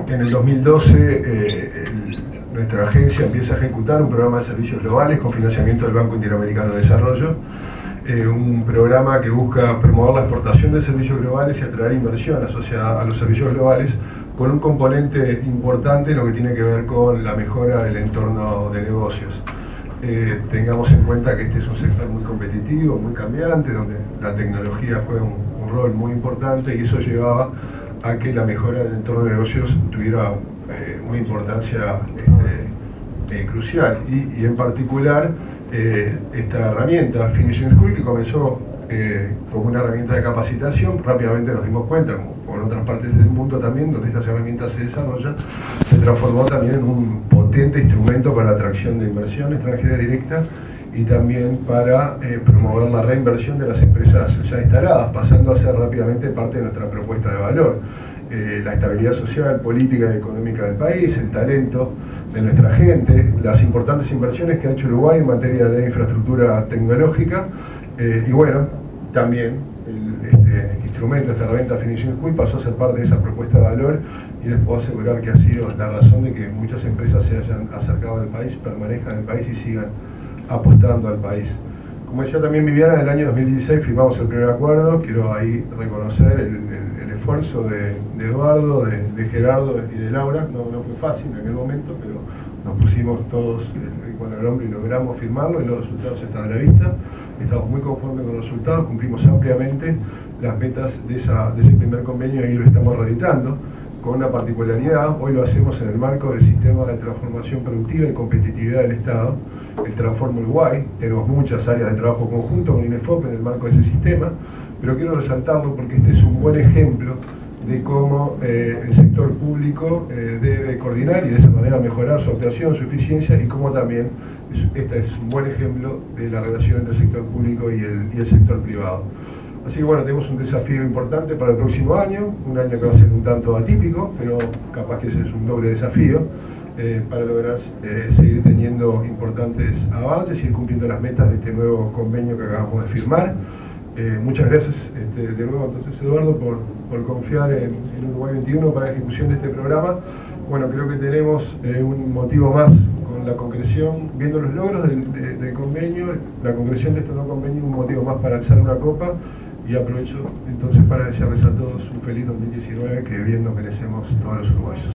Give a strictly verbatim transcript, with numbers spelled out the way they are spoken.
En el dos mil doce, eh, el, nuestra agencia empieza a ejecutar un programa de servicios globales con financiamiento del Banco Interamericano de Desarrollo, eh, un programa que busca promover la exportación de servicios globales y atraer inversión asociada a los servicios globales, con un componente importante en lo que tiene que ver con la mejora del entorno de negocios. Eh, tengamos en cuenta que este es un sector muy competitivo, muy cambiante, donde la tecnología juega un, un rol muy importante, y eso llevaba a que la mejora del entorno de negocios tuviera eh, una importancia este, eh, crucial. Y, y en particular, eh, esta herramienta, Finishing School, que comenzó eh, como una herramienta de capacitación, rápidamente nos dimos cuenta, como, como en otras partes del mundo también, donde estas herramientas se desarrollan, se transformó también en un potente instrumento para la atracción de inversión extranjera directa y también para eh, promover la reinversión de las empresas ya instaladas, pasando a ser rápidamente parte de nuestra propuesta de valor. Eh, la estabilidad social, política y económica del país, el talento de nuestra gente, las importantes inversiones que ha hecho Uruguay en materia de infraestructura tecnológica, eh, y bueno, también el este, instrumento, esta herramienta Finishing School pasó a ser parte de esa propuesta de valor, y les puedo asegurar que ha sido la razón de que muchas empresas se hayan acercado al país, permanezcan en el país y sigan apostando al país. Como decía también Viviana, en el año dos mil dieciséis firmamos el primer acuerdo. Quiero ahí reconocer el, el, el esfuerzo de, de Eduardo, de, de Gerardo y de Laura. No, no fue fácil en aquel momento, pero nos pusimos todos con el hombro y logramos firmarlo, y los resultados están a la vista. Estamos muy conformes con los resultados, cumplimos ampliamente las metas de, esa, de ese primer convenio, y lo estamos reeditando con una particularidad. Hoy lo hacemos en el marco del sistema de transformación productiva y competitividad del Estado, el Transforma Uruguay. Tenemos muchas áreas de trabajo conjunto con INEFOP en el marco de ese sistema, pero quiero resaltarlo porque este es un buen ejemplo de cómo eh, el sector público eh, debe coordinar y de esa manera mejorar su actuación, su eficiencia, y cómo también es, este es un buen ejemplo de la relación entre el sector público y el, y el sector privado. Así que bueno, tenemos un desafío importante para el próximo año, un año que va a ser un tanto atípico, pero capaz que ese es un doble desafío, eh, para lograr eh, seguir teniendo importantes avances y ir cumpliendo las metas de este nuevo convenio que acabamos de firmar. Eh, muchas gracias este, de nuevo entonces, Eduardo, por, por confiar en, en Uruguay veintiuno para la ejecución de este programa. Bueno, creo que tenemos eh, un motivo más con la concreción, viendo los logros del, de, del convenio, la concreción de este nuevo convenio, un motivo más para alzar una copa. Y aprovecho entonces para desearles a todos un feliz dos mil diecinueve, que bien nos merecemos todos los uruguayos.